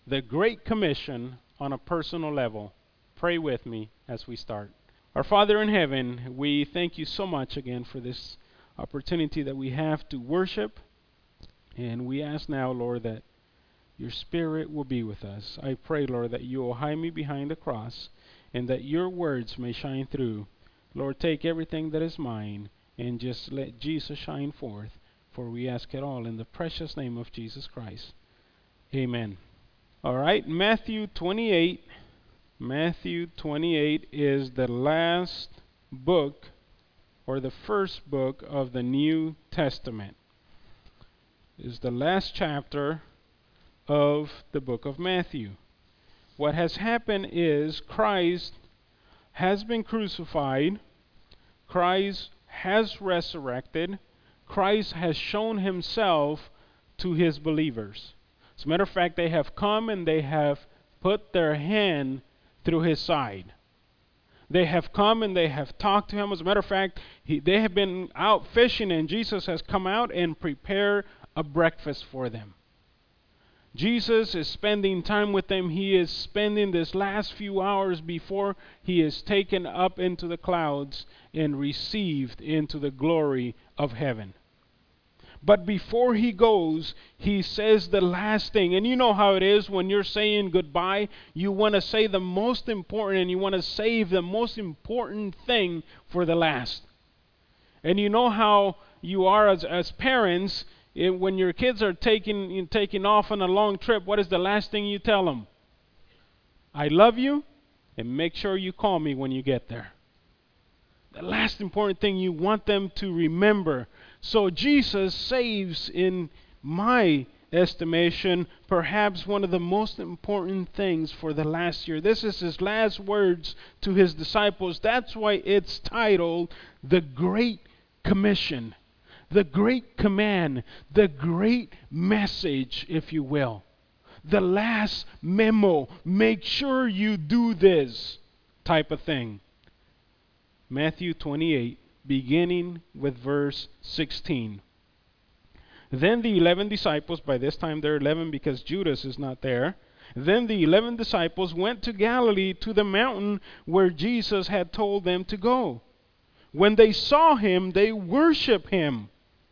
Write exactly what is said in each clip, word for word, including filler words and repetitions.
the Great Commission on a personal level. Pray with me as we start. Our Father in heaven, we thank you so much again for this opportunity that we have to worship. And we ask now, Lord, that your Spirit will be with us. I pray, Lord, that you will hide me behind the cross and that your words may shine through. Lord, take everything that is mine and just let Jesus shine forth. For we ask it all in the precious name of Jesus Christ. Amen. All right, Matthew twenty-eight. Matthew twenty-eight is the last book or the first book of the New Testament. It is the last chapter of the book of Matthew. What has happened is Christ has been crucified. Christ has resurrected. Christ has shown himself to his believers. As a matter of fact, they have come and they have put their hand through his side. They have come and they have talked to him. As a matter of fact, he, they have been out fishing and Jesus has come out and prepared a breakfast for them. Jesus is spending time with them. He is spending this last few hours before he is taken up into the clouds and received into the glory of heaven. But before he goes, he says the last thing. And you know how it is when you're saying goodbye. You want to say the most important and you want to save the most important thing for the last. And you know how you are as, as parents. It, when your kids are taking, taking off on a long trip, what is the last thing you tell them? I love you, and make sure you call me when you get there. The last important thing you want them to remember. So Jesus saves, in my estimation, perhaps one of the most important things for the last year. This is his last words to his disciples. That's why it's titled The Great Commission. The great command, the great message, if you will. The last memo, make sure you do this type of thing. Matthew twenty-eight, beginning with verse sixteen. Then the eleven disciples, by this time they're eleven because Judas is not there. Then the eleven disciples went to Galilee to the mountain where Jesus had told them to go. When they saw him, they worshiped him.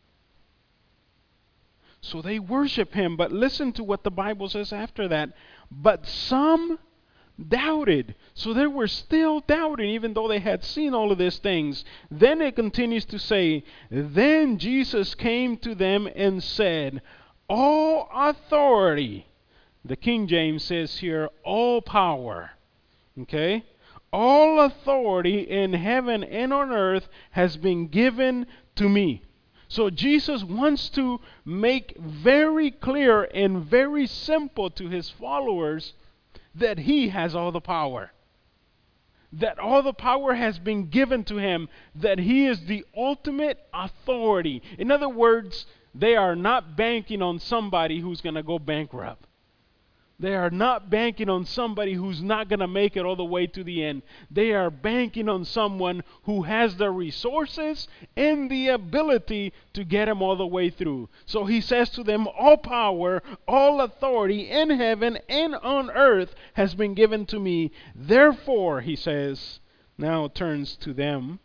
So they worship him, but listen to what the Bible says after that. But some doubted. So they were still doubting, even though they had seen all of these things. Then it continues to say, then Jesus came to them and said, all authority. The King James says here, all power. Okay? All authority in heaven and on earth has been given to me. So Jesus wants to make very clear and very simple to his followers that he has all the power. That all the power has been given to him. That he is the ultimate authority. In other words, they are not banking on somebody who's going to go bankrupt. They are not banking on somebody who's not going to make it all the way to the end. They are banking on someone who has the resources and the ability to get them all the way through. So he says to them, all power, all authority in heaven and on earth has been given to me. Therefore, he says, now turns to them,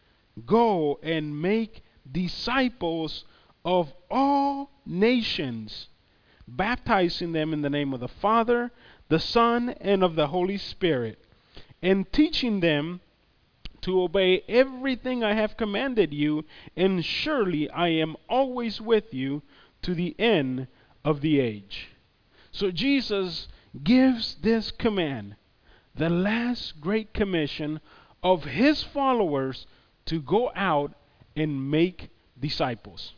go and make disciples of all nations, baptizing them in the name of the Father, the Son, and of the Holy Spirit, and teaching them to obey everything I have commanded you, and surely I am always with you to the end of the age. So Jesus gives this command, the last great commission of his followers to go out and make disciples.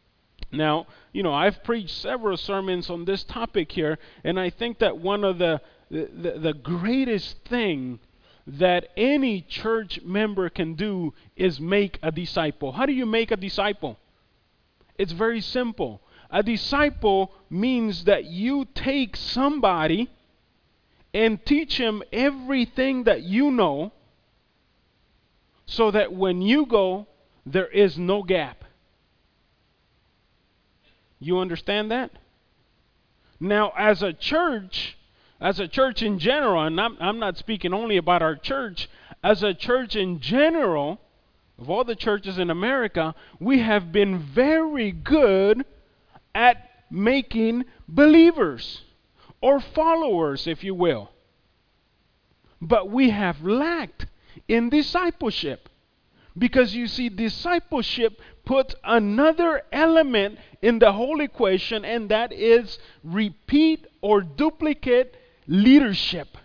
Now, you know, I've preached several sermons on this topic here, and I think that one of the the, the greatest thing that any church member can do is make a disciple. How do you make a disciple? It's very simple. A disciple means that you take somebody and teach him everything that you know, so that when you go, there is no gap. You understand that? Now, as a church, as a church in general, and I'm, I'm not speaking only about our church, as a church in general, of all the churches in America, we have been very good at making believers or followers, if you will. But we have lacked in discipleship. Because you see, discipleship puts another element in the whole equation, and that is repeat or duplicate leadership.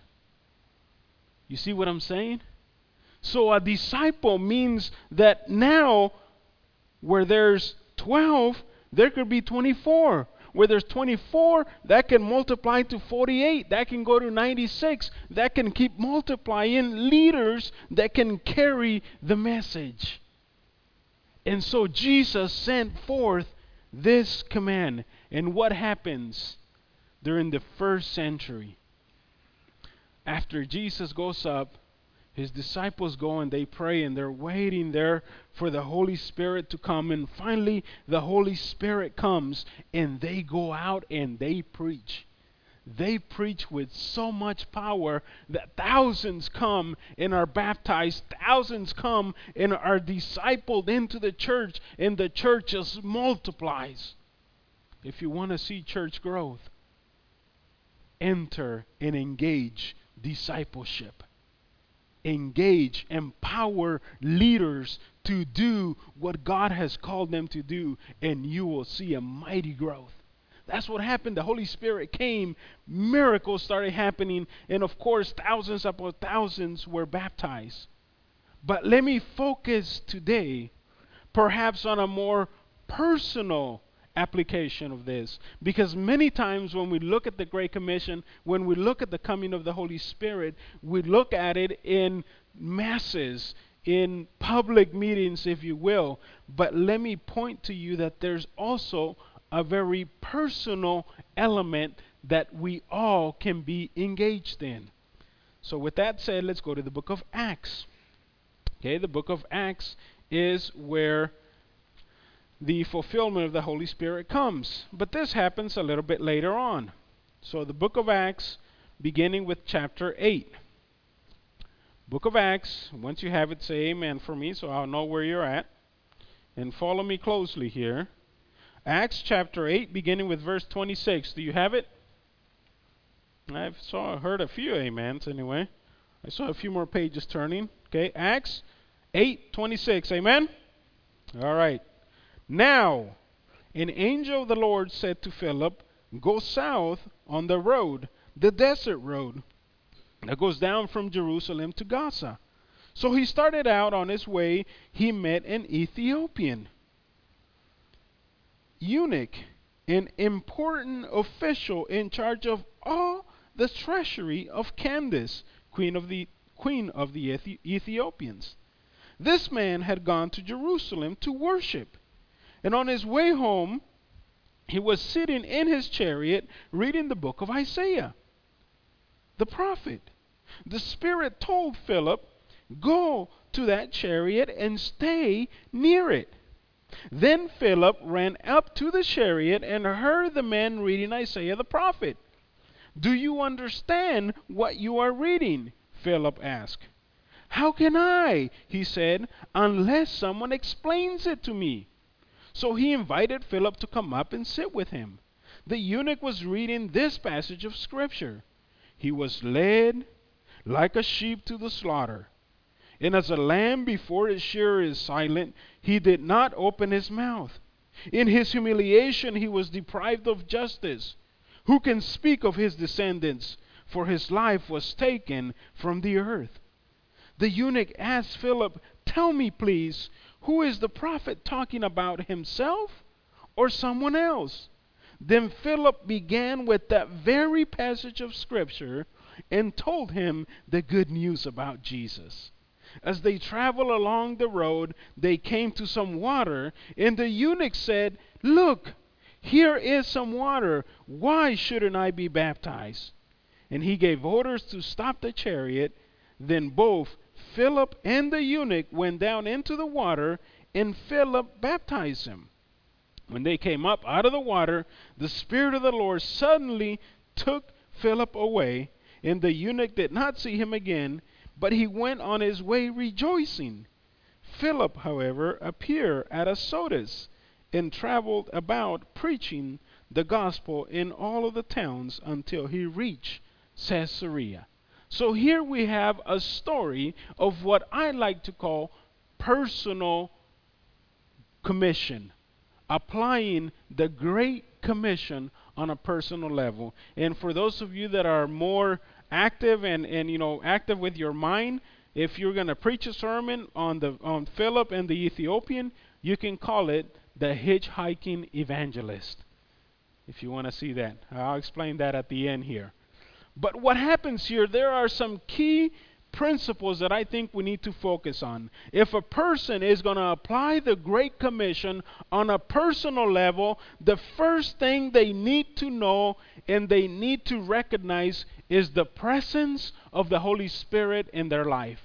You see what I'm saying? So a disciple means that now, where there's twelve, there could be twenty-four. Where there's twenty-four, that can multiply to forty-eight. That can go to ninety-six. That can keep multiplying leaders that can carry the message. And so Jesus sent forth this command. And what happens during the first century? After Jesus goes up, his disciples go and they pray, and they're waiting there for the Holy Spirit to come. And finally, the Holy Spirit comes, and they go out and they preach. They preach with so much power that thousands come and are baptized. Thousands come and are discipled into the church, and the church just multiplies. If you want to see church growth, enter and engage discipleship. Engage, empower leaders to do what God has called them to do, and you will see a mighty growth. That's what happened. The Holy Spirit came, miracles started happening, and of course, thousands upon thousands were baptized. But let me focus today, perhaps on a more personal application of this, because many times when we look at the Great Commission, when we look at the coming of the Holy Spirit, we look at it in masses, in public meetings, if you will. But let me point to you that there's also a very personal element that we all can be engaged in. So with that said, let's go to the book of Acts. Okay, the book of Acts is where the fulfillment of the Holy Spirit comes. But this happens a little bit later on. So the book of Acts, beginning with chapter eight. Book of Acts, once you have it, say amen for me so I'll know where you're at. And follow me closely here. Acts chapter eight, beginning with verse twenty-six. Do you have it? I've saw heard a few amens anyway. I saw a few more pages turning. Okay, Acts eight twenty-six. Amen? All right. Now, an angel of the Lord said to Philip, go south on the road, the desert road, that goes down from Jerusalem to Gaza. So he started out on his way. He met an Ethiopian eunuch, an important official in charge of all the treasury of Candace, queen of the queen of the Ethi- Ethiopians. This man had gone to Jerusalem to worship. And on his way home, he was sitting in his chariot reading the book of Isaiah, the prophet. The Spirit told Philip, go to that chariot and stay near it. Then Philip ran up to the chariot and heard the man reading Isaiah the prophet. Do you understand what you are reading? Philip asked. How can I, he said, unless someone explains it to me? So he invited Philip to come up and sit with him. The eunuch was reading this passage of Scripture. He was led like a sheep to the slaughter, and as a lamb before its shearer is silent, he did not open his mouth. In his humiliation he was deprived of justice. Who can speak of his descendants? For his life was taken from the earth. The eunuch asked Philip, tell me please, who is the prophet talking about, himself or someone else? Then Philip began with that very passage of Scripture and told him the good news about Jesus. As they traveled along the road, they came to some water, and the eunuch said, look, here is some water. Why shouldn't I be baptized? And he gave orders to stop the chariot. Then both Philip and the eunuch went down into the water, and Philip baptized him. When they came up out of the water, the Spirit of the Lord suddenly took Philip away, and the eunuch did not see him again, but he went on his way rejoicing. Philip, however, appeared at Azotus and traveled about preaching the gospel in all of the towns until he reached Caesarea. So here we have a story of what I like to call personal commission, applying the Great Commission on a personal level. And for those of you that are more active and, and you know active with your mind, if you're going to preach a sermon on the on Philip and the Ethiopian, you can call it the hitchhiking evangelist. If you want to see that, I'll explain that at the end here. But what happens here, there are some key principles that I think we need to focus on. If a person is going to apply the Great Commission on a personal level, the first thing they need to know and they need to recognize is the presence of the Holy Spirit in their life.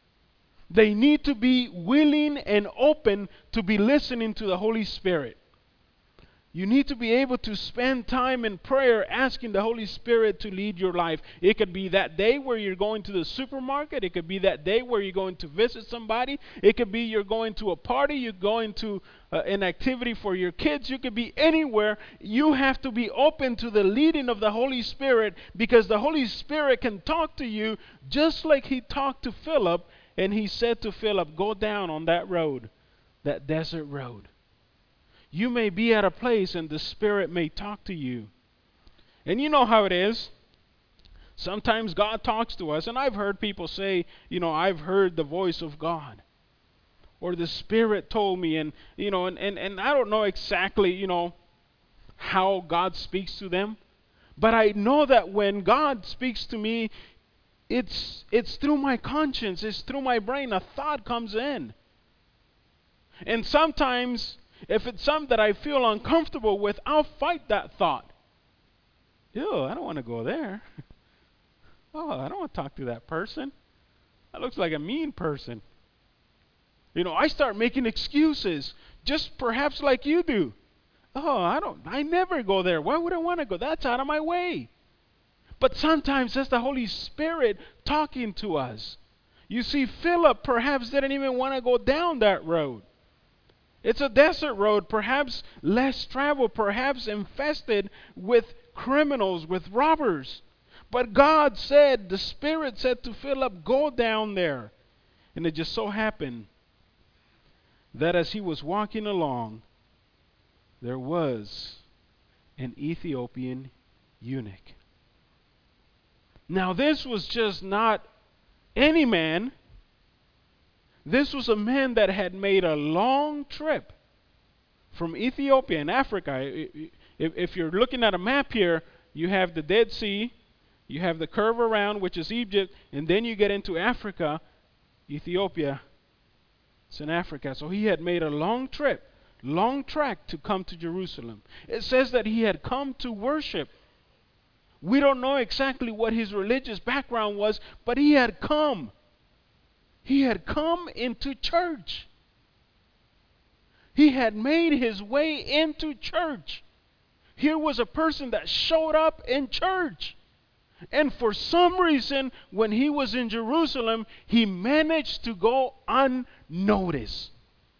They need to be willing and open to be listening to the Holy Spirit. You need to be able to spend time in prayer asking the Holy Spirit to lead your life. It could be that day where you're going to the supermarket. It could be that day where you're going to visit somebody. It could be you're going to a party. You're going to uh, an activity for your kids. You could be anywhere. You have to be open to the leading of the Holy Spirit, because the Holy Spirit can talk to you just like he talked to Philip. And he said to Philip, go down on that road, that desert road. You may be at a place and the Spirit may talk to you. And you know how it is. Sometimes God talks to us. And I've heard people say, you know, I've heard the voice of God. Or the Spirit told me. And, you know, and, and, and I don't know exactly, you know, how God speaks to them. But I know that when God speaks to me, it's, it's through my conscience. It's through my brain. A thought comes in. And sometimes, if it's something that I feel uncomfortable with, I'll fight that thought. Ew, I don't want to go there. Oh, I don't want to talk to that person. That looks like a mean person. You know, I start making excuses, just perhaps like you do. Oh, I don't, I never go there. Why would I want to go? That's out of my way. But sometimes that's the Holy Spirit talking to us. You see, Philip perhaps didn't even want to go down that road. It's a desert road, perhaps less traveled, perhaps infested with criminals, with robbers. But God said, the Spirit said to Philip, go down there. And it just so happened that as he was walking along, there was an Ethiopian eunuch. Now this was just not any man. This was a man that had made a long trip from Ethiopia in Africa. If, if you're looking at a map here, you have the Dead Sea, you have the curve around, which is Egypt, and then you get into Africa. Ethiopia, it's in Africa. So he had made a long trip, long trek to come to Jerusalem. It says that he had come to worship. We don't know exactly what his religious background was, but he had come. He had come into church. He had made his way into church. Here was a person that showed up in church. And for some reason, when he was in Jerusalem, he managed to go unnoticed.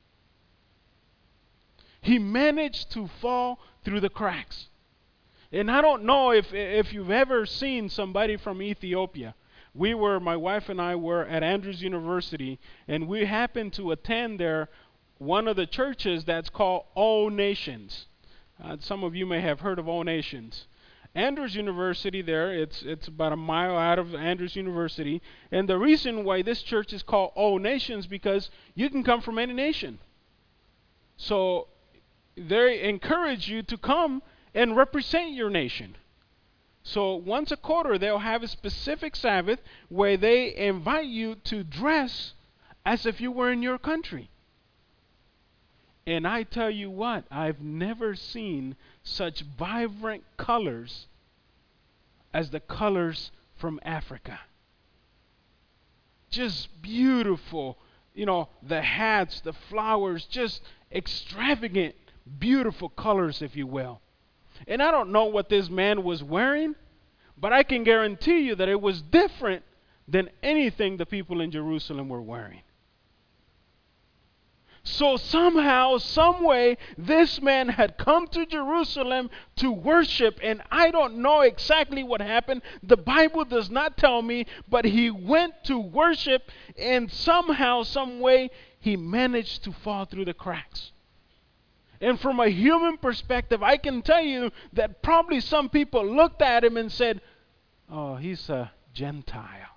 He managed to fall through the cracks. And I don't know if, if you've ever seen somebody from Ethiopia. We were, my wife and I were at Andrews University, and we happened to attend there one of the churches that's called All Nations. Uh, some of you may have heard of All Nations. Andrews University there, it's it's about a mile out of Andrews University. And the reason why this church is called All Nations, because you can come from any nation. So they encourage you to come and represent your nation. So once a quarter, they'll have a specific Sabbath where they invite you to dress as if you were in your country. And I tell you what, I've never seen such vibrant colors as the colors from Africa. Just beautiful. You know, the hats, the flowers, just extravagant, beautiful colors, if you will. And I don't know what this man was wearing, but I can guarantee you that it was different than anything the people in Jerusalem were wearing. So somehow, some way, this man had come to Jerusalem to worship, and I don't know exactly what happened. The Bible does not tell me, but he went to worship, and somehow, some way, he managed to fall through the cracks. And from a human perspective, I can tell you that probably some people looked at him and said, "Oh, he's a Gentile.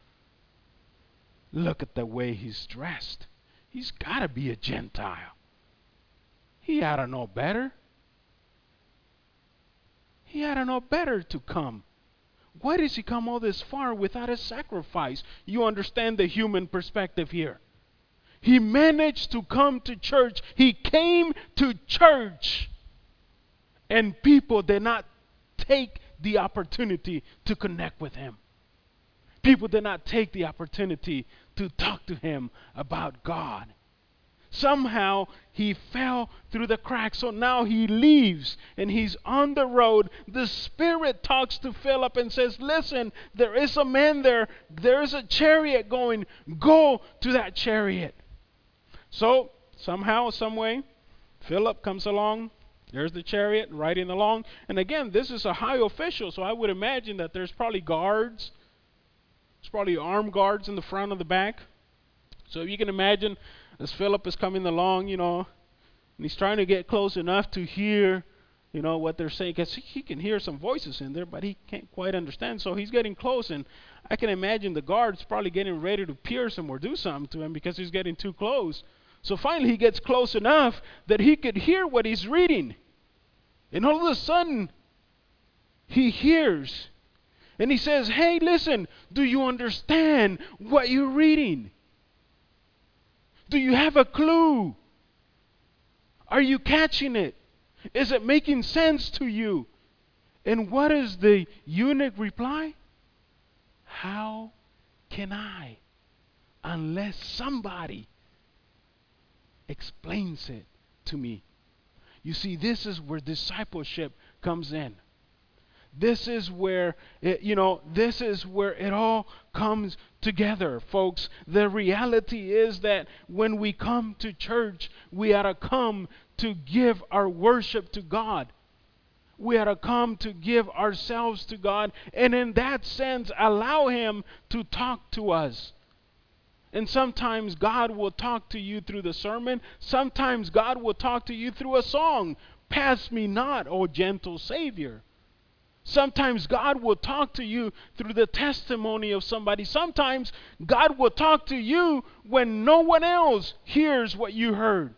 Look at the way he's dressed. He's got to be a Gentile. He ought to know better. He ought to know better to come. Why does he come all this far without a sacrifice?" You understand the human perspective here. He managed to come to church. He came to church. And people did not take the opportunity to connect with him. People did not take the opportunity to talk to him about God. Somehow he fell through the cracks. So now he leaves and he's on the road. The Spirit talks to Philip and says, "Listen, there is a man there. There is a chariot going. Go to that chariot." So somehow, some way, Philip comes along. There's the chariot riding along. And again, this is a high official, so I would imagine that there's probably guards. There's probably armed guards in the front and the back. So you can imagine as Philip is coming along, you know, and he's trying to get close enough to hear, you know, what they're saying. Because he can hear some voices in there, but he can't quite understand. So he's getting close, and I can imagine the guards probably getting ready to pierce him or do something to him because he's getting too close. So finally he gets close enough that he could hear what he's reading. And all of a sudden, he hears. And he says, "Hey, listen, do you understand what you're reading? Do you have a clue? Are you catching it? Is it making sense to you?" And what is the eunuch reply? "How can I, unless somebody explains it to me?" You see, this is where discipleship comes in. This is where, it, you know, this is where it all comes together, folks. The reality is that when we come to church, we ought to come to give our worship to God. We ought to come to give ourselves to God, and in that sense, allow Him to talk to us. And sometimes God will talk to you through the sermon. Sometimes God will talk to you through a song. "Pass me not, O gentle Savior." Sometimes God will talk to you through the testimony of somebody. Sometimes God will talk to you when no one else hears what you heard.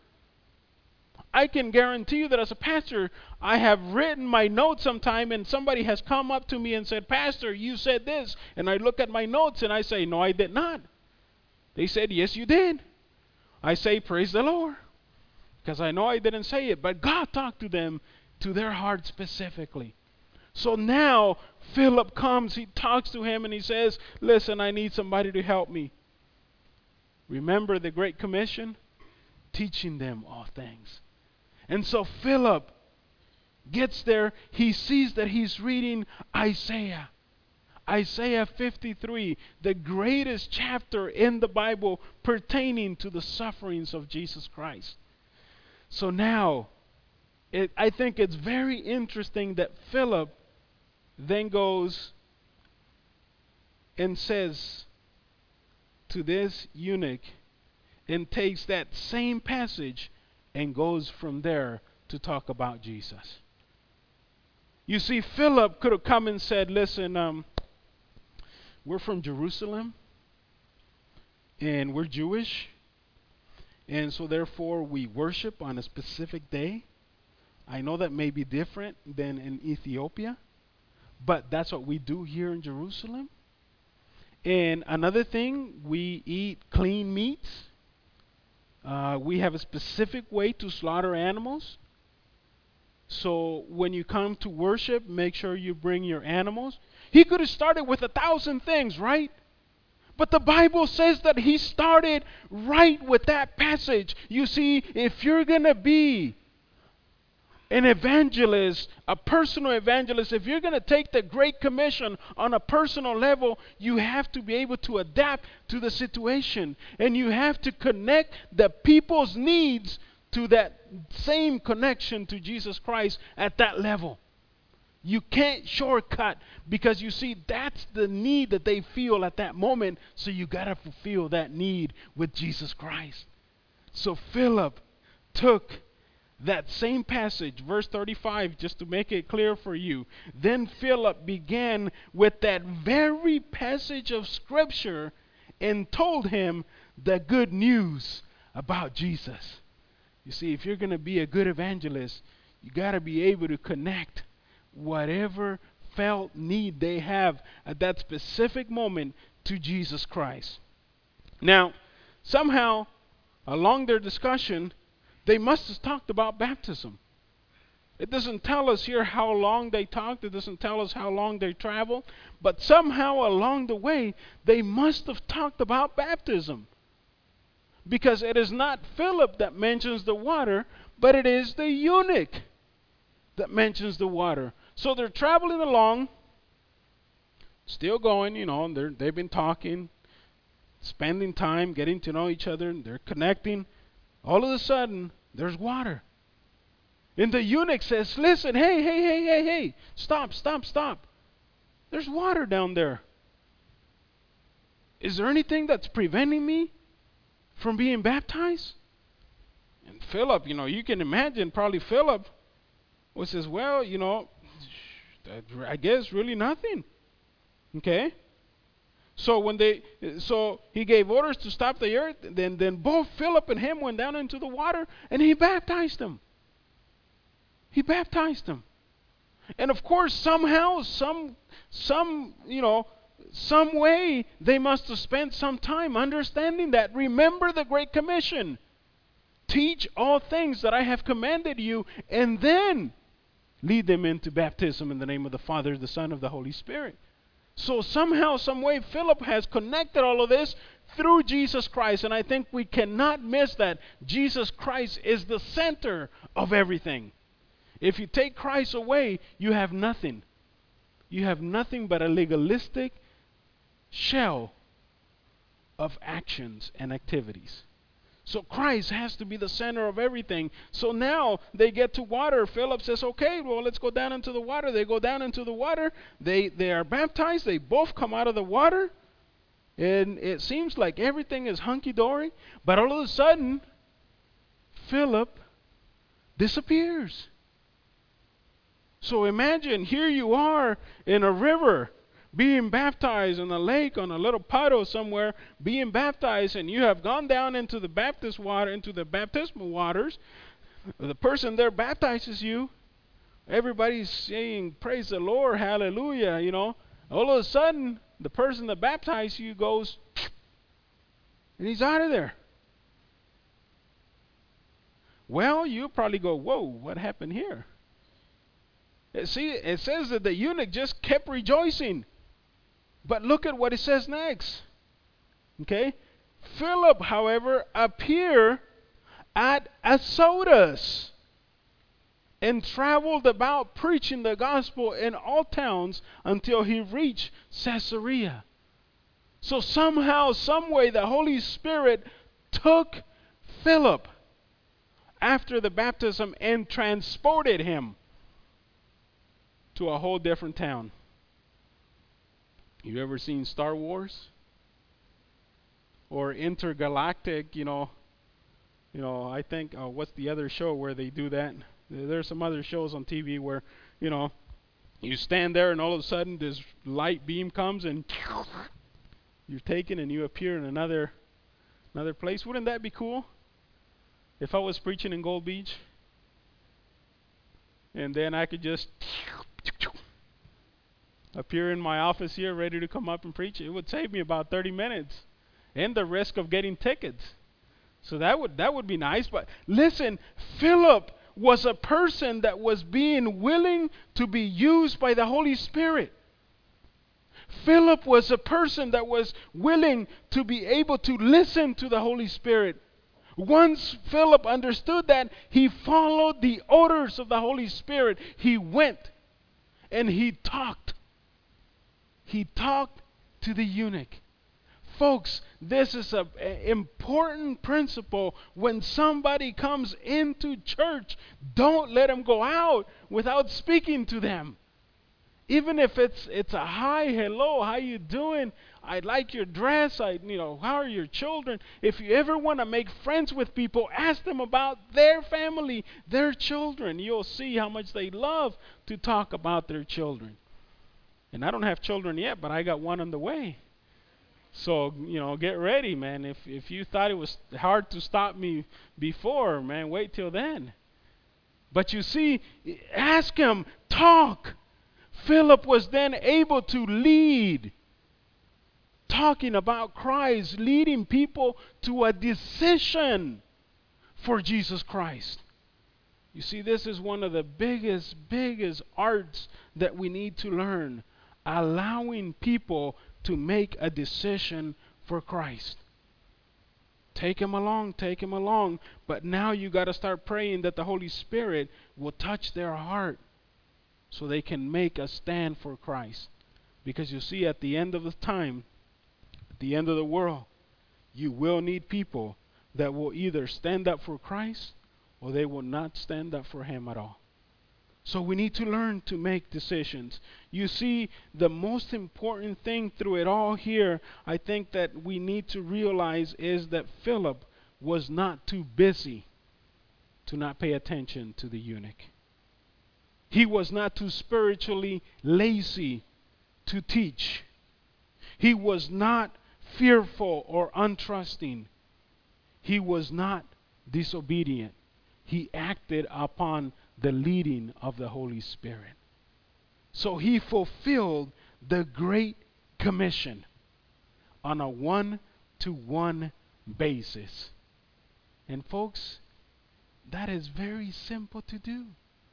I can guarantee you that as a pastor, I have written my notes sometime and somebody has come up to me and said, "Pastor, you said this." And I look at my notes and I say, "No, I did not." They said, "Yes, you did." I say, "Praise the Lord," because I know I didn't say it, but God talked to them, to their heart specifically. So now Philip comes, he talks to him, and he says, "Listen, I need somebody to help me." Remember the Great Commission? Teaching them all things. And so Philip gets there, he sees that he's reading Isaiah. Isaiah fifty-three, the greatest chapter in the Bible pertaining to the sufferings of Jesus Christ. So now, it, I think it's very interesting that Philip then goes and says to this eunuch and takes that same passage and goes from there to talk about Jesus. You see, Philip could have come and said, "Listen, um, we're from Jerusalem, and we're Jewish, and so therefore we worship on a specific day. I know that may be different than in Ethiopia, but that's what we do here in Jerusalem. And another thing, we eat clean meats. Uh, we have a specific way to slaughter animals. So when you come to worship, make sure you bring your animals." He could have started with a thousand things, right? But the Bible says that he started right with that passage. You see, if you're going to be An evangelist, a personal evangelist, if you're going to take the Great Commission on a personal level, you have to be able to adapt to the situation. And you have to connect the people's needs to that same connection to Jesus Christ at that level. You can't shortcut, because you see, that's the need that they feel at that moment. So you got to fulfill that need with Jesus Christ. So Philip took that same passage, verse thirty-five, just to make it clear for you. Then Philip began with that very passage of Scripture and told him the good news about Jesus. You see, if you're going to be a good evangelist, you got to be able to connect whatever felt need they have at that specific moment to Jesus Christ. Now, somehow, along their discussion, they must have talked about baptism. It doesn't tell us here how long they talked. It doesn't tell us how long they traveled. But somehow along the way, they must have talked about baptism. Because it is not Philip that mentions the water, but it is the eunuch that mentions the water. So they're traveling along, still going, you know, they're, they've been talking, spending time, getting to know each other, and they're connecting. All of a sudden, there's water. And the eunuch says, listen, hey, hey, hey, hey, hey, stop, stop, stop. There's water down there. Is there anything that's preventing me from being baptized? And Philip, you know, you can imagine probably Philip was says, well, you know, I guess really nothing. Okay? So when they, so he gave orders to stop the earth. Then, then both Philip and him went down into the water, and he baptized them. He baptized them, and of course, somehow, some, some, you know, some way they must have spent some time understanding that. Remember the Great Commission: teach all things that I have commanded you, and then lead them into baptism in the name of the Father, the Son, of the Holy Spirit. So somehow, some way, Philip has connected all of this through Jesus Christ. And I think we cannot miss that. Jesus Christ is the center of everything. If you take Christ away, you have nothing. You have nothing but a legalistic shell of actions and activities. So Christ has to be the center of everything. So now they get to water. Philip says, okay, well, let's go down into the water. They go down into the water. They, they are baptized. They both come out of the water. And it seems like everything is hunky-dory. But all of a sudden, Philip disappears. So imagine, here you are in a river, being baptized, in a lake, on a little puddle somewhere, being baptized, and you have gone down into the Baptist water, into the baptismal waters. The person there baptizes you. Everybody's saying, praise the Lord, hallelujah, you know. All of a sudden, the person that baptized you goes, and he's out of there. Well, you probably go, whoa, what happened here? See, it says that the eunuch just kept rejoicing. But look at what it says next. Okay? Philip, however, appeared at Azotus and traveled about preaching the gospel in all towns until he reached Caesarea. So somehow, some way, the Holy Spirit took Philip after the baptism and transported him to a whole different town. You ever seen Star Wars? Or Intergalactic, you know, you know, I think, uh, what's the other show where they do that? There's some other shows on T V where, you know, you stand there and all of a sudden this light beam comes and you're taken and you appear in another another place. Wouldn't that be cool? If I was preaching in Gold Beach and then I could just appear in my office here ready to come up and preach. It would save me about thirty minutes and the risk of getting tickets. So that would that would be nice. But listen, Philip was a person that was being willing to be used by the Holy Spirit. Philip was a person that was willing to be able to listen to the Holy Spirit. Once Philip understood that, he followed the orders of the Holy Spirit. He went and he talked. He talked to the eunuch. Folks, this is an important principle. When somebody comes into church, don't let them go out without speaking to them. Even if it's it's a hi, hello, how you doing? I like your dress. I, you know, how are your children? If you ever want to make friends with people, ask them about their family, their children. You'll see how much they love to talk about their children. And I don't have children yet, but I got one on the way. So, you know, get ready, man. If if you thought it was hard to stop me before, man, wait till then. But you see, ask him, talk. Philip was then able to lead, talking about Christ, leading people to a decision for Jesus Christ. You see, this is one of the biggest, biggest arts that we need to learn, allowing people to make a decision for Christ. Take him along, take him along, but now you got to start praying that the Holy Spirit will touch their heart so they can make a stand for Christ. Because you see, at the end of the time, at the end of the world, you will need people that will either stand up for Christ or they will not stand up for him at all. So we need to learn to make decisions. You see, the most important thing through it all here, I think that we need to realize, is that Philip was not too busy to not pay attention to the eunuch. He was not too spiritually lazy to teach. He was not fearful or untrusting. He was not disobedient. He acted upon the leading of the Holy Spirit. So he fulfilled the Great Commission on a one-to-one basis. And folks, that is very simple to do.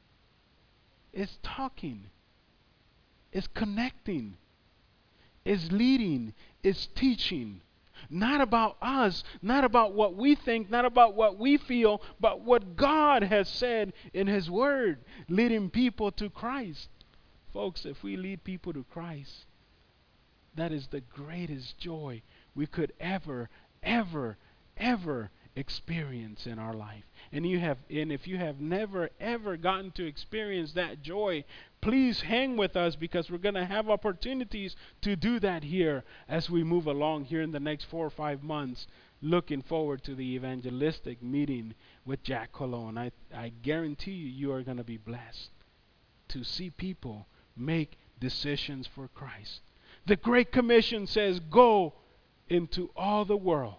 It's talking. It's connecting. It's leading. It's teaching. Not about us, not about what we think, not about what we feel, but what God has said in His Word, leading people to Christ. Folks, if we lead people to Christ, that is the greatest joy we could ever, ever, ever experience in our life. And you have, and if you have never ever gotten to experience that joy, please hang with us, because we're going to have opportunities to do that here as we move along here in the next four or five months. Looking forward to the evangelistic meeting with Jack Cologne. I, I guarantee you, you are going to be blessed to see people make decisions for Christ. The Great Commission says, go into all the world.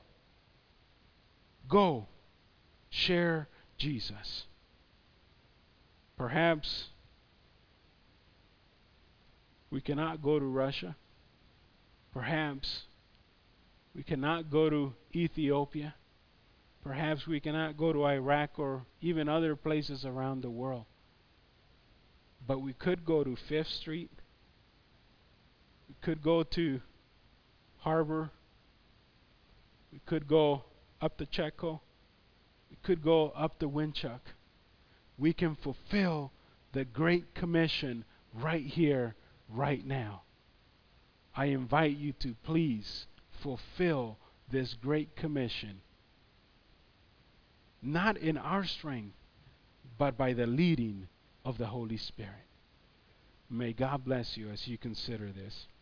Go, share Jesus. Perhaps we cannot go to Russia. Perhaps we cannot go to Ethiopia. Perhaps we cannot go to Iraq or even other places around the world. But we could go to Fifth Street. We could go to Harbor. We could go up to Checo. We could go up to Winchuck. We can fulfill the Great Commission right here, right now. I invite you to please fulfill this Great Commission, not in our strength, but by the leading of the Holy Spirit. May God bless you as you consider this.